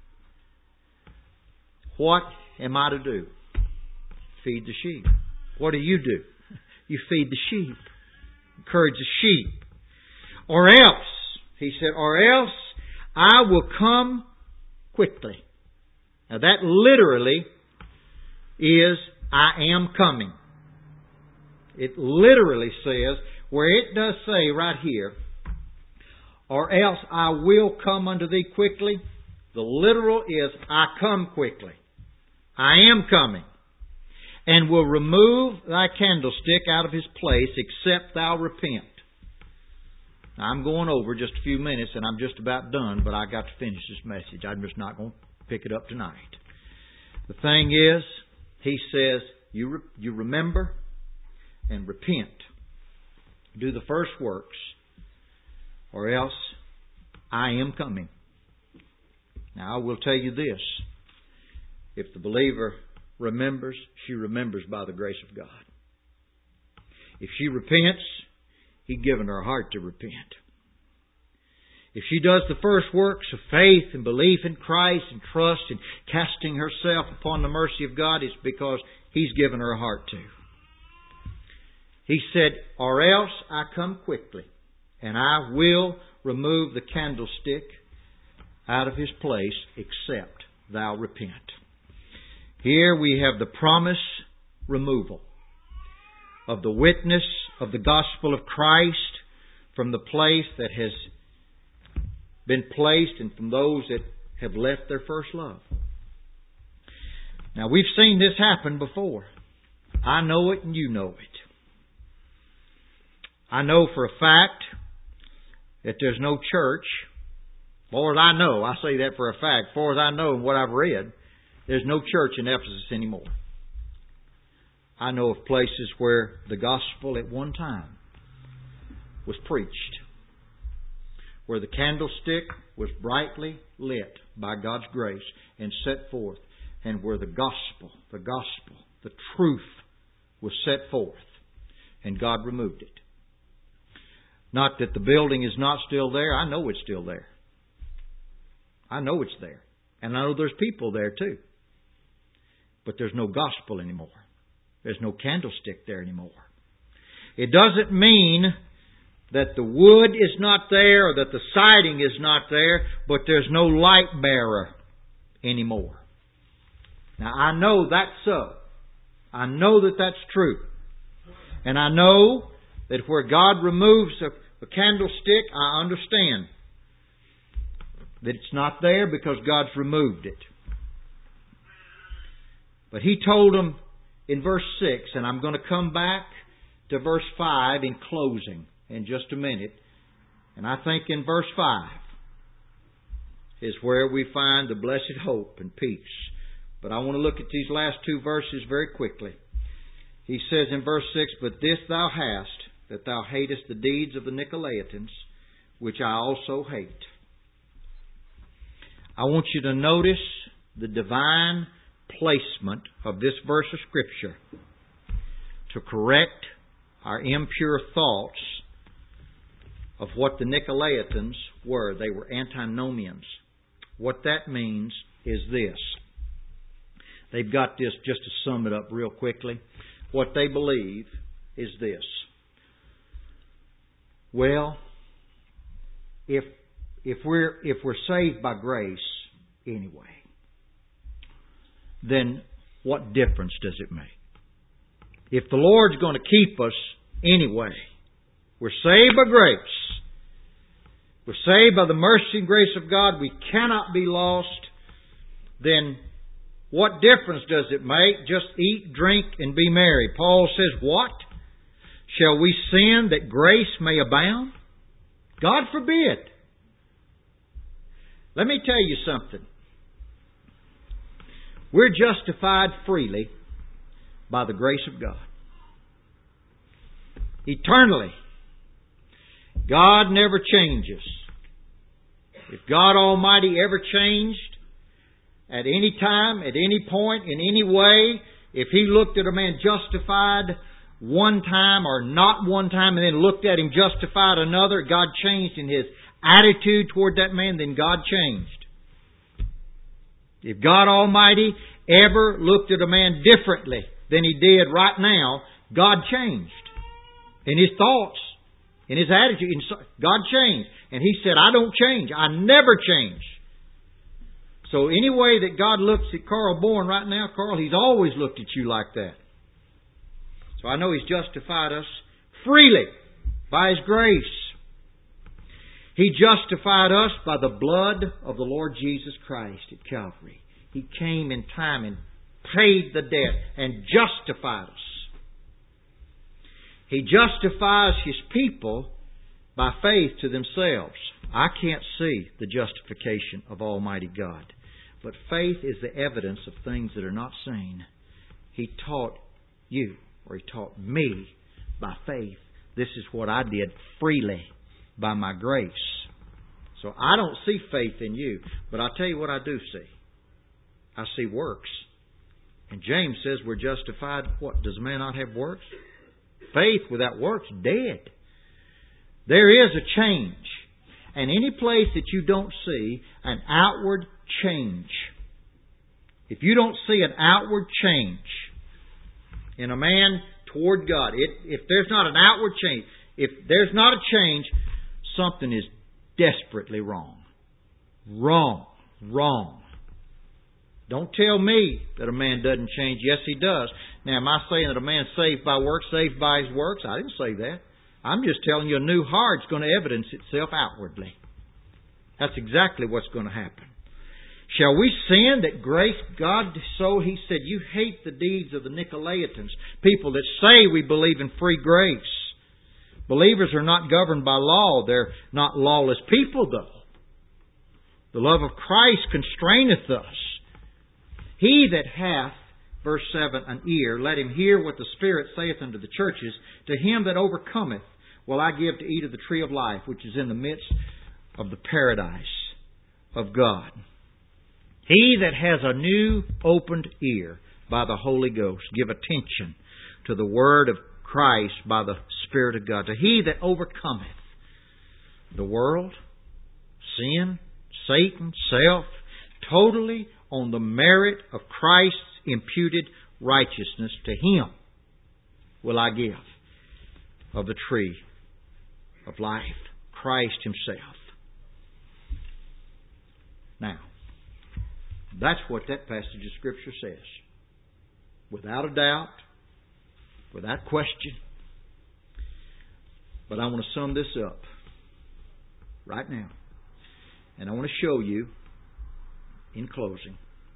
what am I to do? Feed the sheep. What do you do? You feed the sheep. Encourage the sheep. Or else, he said, or else I will come quickly. Now that literally is, I am coming. It literally says, where it does say right here, or else I will come unto thee quickly, the literal is, I come quickly. I am coming. And will remove thy candlestick out of his place, except thou repent. Now, I'm going over just a few minutes, and I'm just about done, but I got to finish this message. I'm just not going to pick it up tonight. The thing is, he says, you re- you remember and repent. Do the first works, or else I am coming. Now, I will tell you this. If the believer remembers, she remembers by the grace of God. If she repents, He's given her a heart to repent. If she does the first works of faith and belief in Christ and trust and casting herself upon the mercy of God, it's because He's given her a heart to. He said, or else I come quickly, and I will remove the candlestick out of his place, except thou repent. Here we have the promise removal of the witness of the gospel of Christ from the place that has been placed and from those that have left their first love. Now, we've seen this happen before. I know it and you know it. I know for a fact that there's no church. As far as I know, I say that for a fact. As far as I know and what I've read, there's no church in Ephesus anymore. I know of places where the gospel at one time was preached, where the candlestick was brightly lit by God's grace and set forth, and where the gospel, the gospel, the truth was set forth, and God removed it. Not that the building is not still there. I know it's still there. I know it's there. And I know there's people there too. But there's no gospel anymore. There's no candlestick there anymore. It doesn't mean that the wood is not there or that the siding is not there, but there's no light bearer anymore. Now, I know that's so. I know that that's true. And I know that where God removes a, a candlestick, I understand that it's not there because God's removed it. But He told them in verse six, and I'm going to come back to verse five in closing in just a minute. And I think in verse five is where we find the blessed hope and peace. But I want to look at these last two verses very quickly. He says in verse six, but this thou hast, that thou hatest the deeds of the Nicolaitans, which I also hate. I want you to notice the divine placement of this verse of Scripture to correct our impure thoughts of what the Nicolaitans were. They were antinomians. What that means is this. They've got this, just to sum it up real quickly. What they believe is this. Well, if if we're if we're saved by grace anyway, then what difference does it make? If the Lord's going to keep us anyway, we're saved by grace. We're saved by the mercy and grace of God. We cannot be lost. Then what difference does it make? Just eat, drink, and be merry. Paul says, what? Shall we sin that grace may abound? God forbid. Let me tell you something. We're justified freely by the grace of God. Eternally. God never changes. If God Almighty ever changed at any time, at any point, in any way, if He looked at a man justified one time or not one time and then looked at him justified another, God changed in His attitude toward that man, then God changed. If God Almighty ever looked at a man differently than He did right now, God changed. In His thoughts, in His attitude, God changed. And He said, I don't change. I never change. So any way that God looks at Carl Bourne right now, Carl, He's always looked at you like that. So I know He's justified us freely by His grace. He justified us by the blood of the Lord Jesus Christ at Calvary. He came in time and paid the debt and justified us. He justifies His people by faith to themselves. I can't see the justification of Almighty God. But faith is the evidence of things that are not seen. He taught you, or He taught me by faith. This is what I did freely by my grace. So I don't see faith in you. But I'll tell you what I do see. I see works. And James says we're justified. What? Does a man not have works? Faith without works, dead. There is a change. And any place that you don't see an outward change, if you don't see an outward change in a man toward God, it, if there's not an outward change, if there's not a change, something is desperately wrong. Wrong. Wrong. Don't tell me that a man doesn't change. Yes, he does. Now, am I saying that a man's saved by works, saved by his works? I didn't say that. I'm just telling you a new heart's going to evidence itself outwardly. That's exactly what's going to happen. Shall we sin that grace God so? He said, you hate the deeds of the Nicolaitans, people that say we believe in free grace. Believers are not governed by law. They're not lawless people, though. The love of Christ constraineth us. He that hath, verse seven, an ear, let him hear what the Spirit saith unto the churches. To him that overcometh will I give to eat of the tree of life, which is in the midst of the paradise of God. He that has a new opened ear by the Holy Ghost, give attention to the word of Christ by the Spirit of God. To he that overcometh the world, sin, Satan, self, totally on the merit of Christ's imputed righteousness, to him will I give of the tree of life, Christ Himself. Now, that's what that passage of Scripture says. Without a doubt, without question. But I want to sum this up right now. And I want to show you, in closing,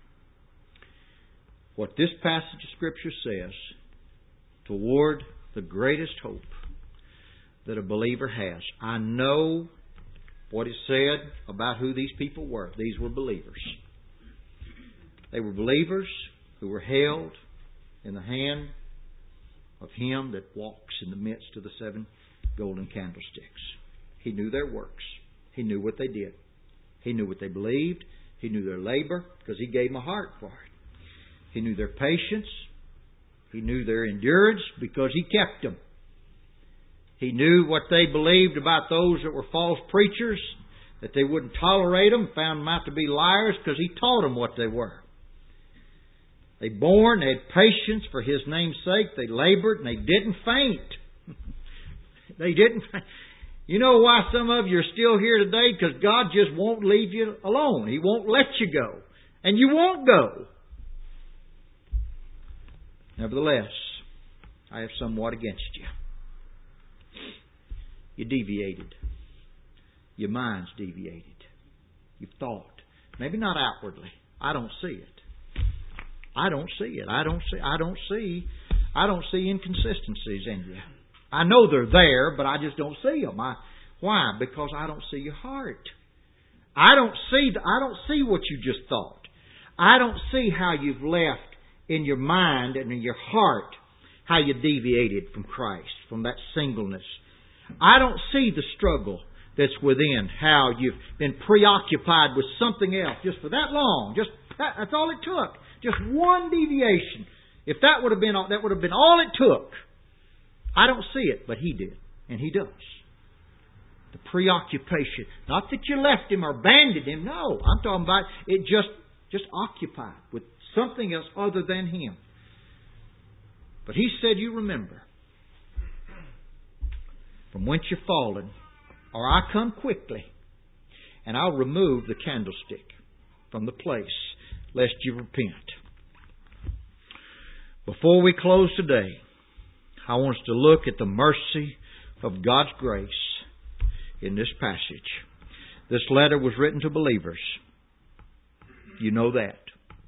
what this passage of Scripture says toward the greatest hope that a believer has. I know what is said about who these people were. These were believers. They were believers who were held in the hand of Him that walks in the midst of the seven golden candlesticks. He knew their works. He knew what they did. He knew what they believed. He knew their labor because He gave them a heart for it. He knew their patience. He knew their endurance because He kept them. He knew what they believed about those that were false preachers, that they wouldn't tolerate them, found them out to be liars because He taught them what they were. They borne, they had patience for His name's sake. They labored and they didn't faint. They didn't faint. You know why some of you are still here today? Because God just won't leave you alone. He won't let you go. And you won't go. Nevertheless, I have somewhat against you. You deviated. Your mind's deviated. You've thought. Maybe not outwardly. I don't see it. I don't see it. I don't see I don't see I don't see inconsistencies in you. I know they're there, but I just don't see them. I, why? Because I don't see your heart. I don't see I don't see what you just thought. I don't see how you've left in your mind and in your heart how you deviated from Christ, from that singleness. I don't see the struggle that's within, how you've been preoccupied with something else just for that long. Just that, that's all it took. Just one deviation. If that would have been that would have been all it took. I don't see it, but He did, and He does. The preoccupation, not that you left Him or abandoned Him. No, I'm talking about it just just occupied with something else other than Him. But He said, "You remember from whence you're fallen, or I come quickly, and I'll remove the candlestick from the place, lest you repent." Before we close today, I want us to look at the mercy of God's grace in this passage. This letter was written to believers. You know that.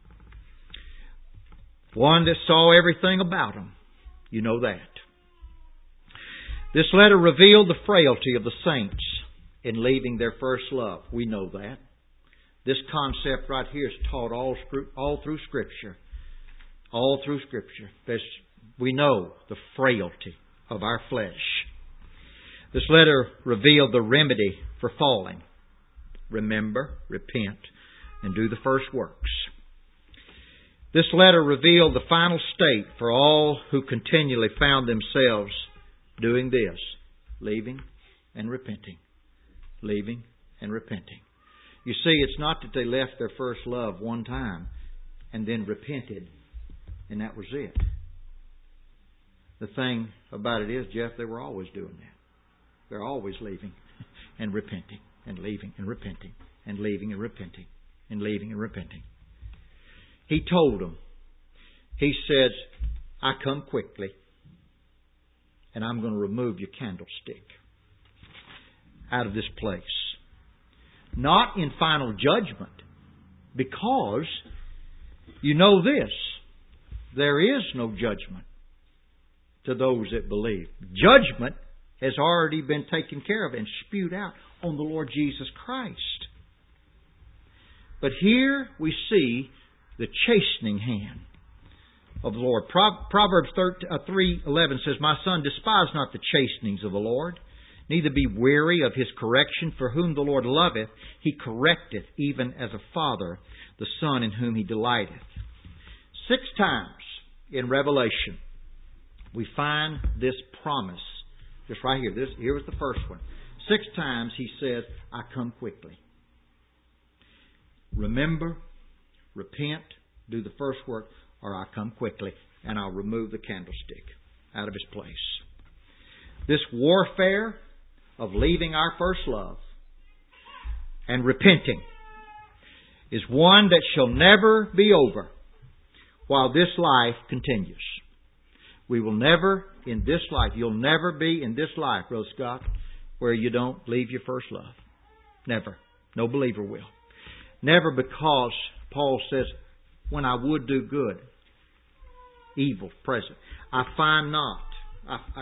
One that saw everything about them. You know that. This letter revealed the frailty of the saints in leaving their first love. We know that. This concept right here is taught all, all through Scripture. All through Scripture. There's, we know the frailty of our flesh. This letter revealed the remedy for falling. remember, repent, and do the first works. This letter revealed the final state for all who continually found themselves doing this, leaving and repenting, leaving and repenting. You see, it's not that they left their first love one time and then repented, and that was it. The thing about it is, Jeff, they were always doing that. They're always leaving and repenting, and leaving and repenting, and leaving and repenting, and leaving and repenting. He told them, He says, I come quickly, and I'm going to remove your candlestick out of this place. Not in final judgment, because you know this, there is no judgment to those that believe. Judgment has already been taken care of and spewed out on the Lord Jesus Christ. But here we see the chastening hand of the Lord. Proverbs three eleven says, My son, despise not the chastenings of the Lord, neither be weary of His correction, for whom the Lord loveth, He correcteth, even as a father, the son in whom He delighteth. Six times in Revelation, we find this promise. Just right here. This, here was the first one. Six times He says, I come quickly. Remember, repent, do the first work, or I come quickly, and I'll remove the candlestick out of its place. This warfare of leaving our first love and repenting is one that shall never be over while this life continues. We will never, in this life, you'll never be in this life, Brother Scott, where you don't leave your first love. Never. No believer will. Never, because Paul says, when I would do good, evil present, I find not. I, I,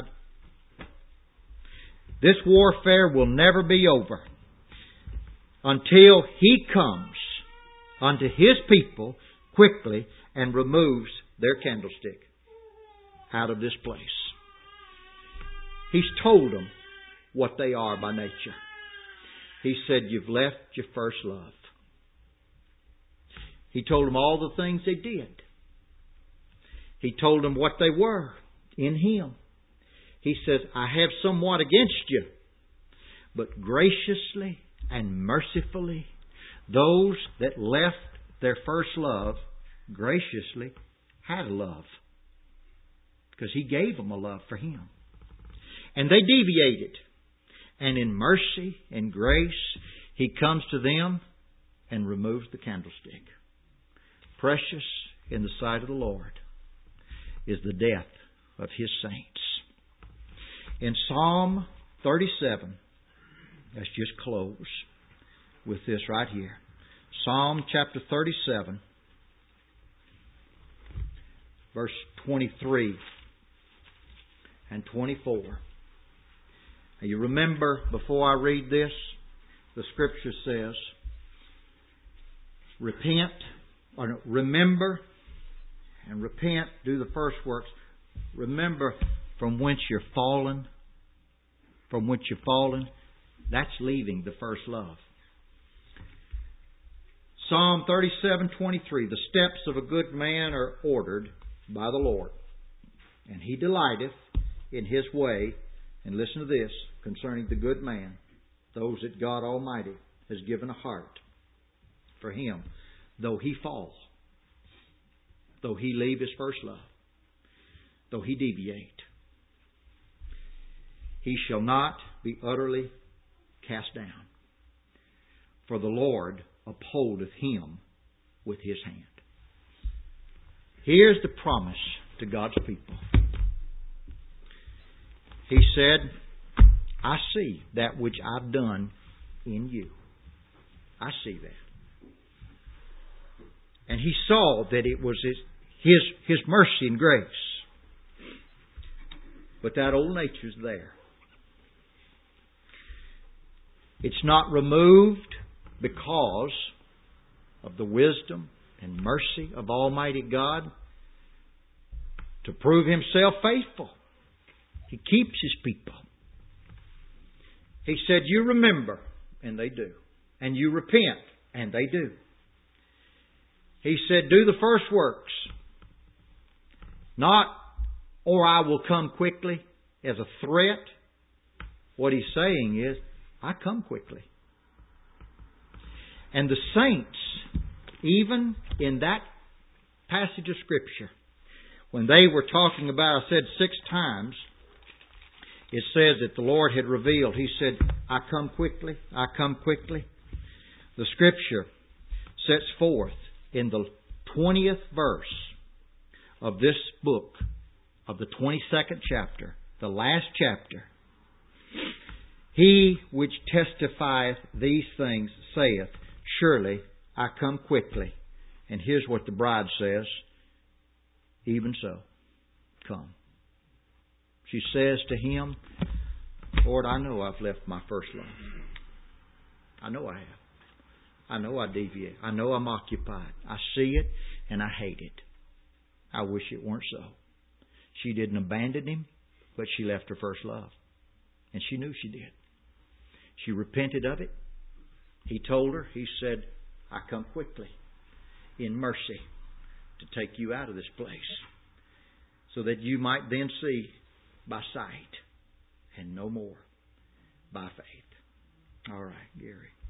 this warfare will never be over until He comes unto His people quickly and removes their candlestick out of this place. He's told them what they are by nature. He said, you've left your first love. He told them all the things they did. He told them what they were in Him. He says, I have somewhat against you, but graciously and mercifully, those that left their first love graciously had a love, because He gave them a love for Him. And they deviated. And in mercy and grace, He comes to them and removes the candlestick. Precious in the sight of the Lord is the death of His saints. In Psalm thirty-seven, let's just close with this right here. Psalm chapter thirty-seven, verse twenty-three and twenty-four. Now you remember, before I read this, the Scripture says, repent, or no, remember and repent, do the first works. Remember from whence you're fallen, from whence you're fallen. That's leaving the first love. Psalm thirty-seven twenty-three. The steps of a good man are ordered by the Lord, and He delighteth in his way. And listen to this, concerning the good man, those that God Almighty has given a heart for him, though he fall, though he leave his first love, though he deviate, he shall not be utterly cast down. For the Lord upholdeth him with His hand. Here's the promise to God's people. He said, I see that which I've done in you. I see that. And He saw that it was His, His, His mercy and grace. But that old nature's there. It's not removed because of the wisdom and mercy of Almighty God to prove Himself faithful. He keeps His people. He said, you remember, and they do. and you repent. And they do. He said, do the first works. Not, or I will come quickly, as a threat. What He's saying is, I come quickly. And the saints, even in that passage of Scripture, when they were talking about, I said six times, it says that the Lord had revealed. He said, I come quickly, I come quickly. The Scripture sets forth in the twentieth verse of this book, of the twenty-second chapter, the last chapter, He which testifieth these things saith, surely I come quickly. And here's what the bride says, even so, come. She says to Him, Lord, I know I've left my first love. I know I have. I know I deviate. I know I'm occupied. I see it and I hate it. I wish it weren't so. She didn't abandon Him, but she left her first love. And she knew she did. She repented of it. He told her, He said, I come quickly in mercy to take you out of this place so that you might then see by sight and no more by faith. All right, Gary.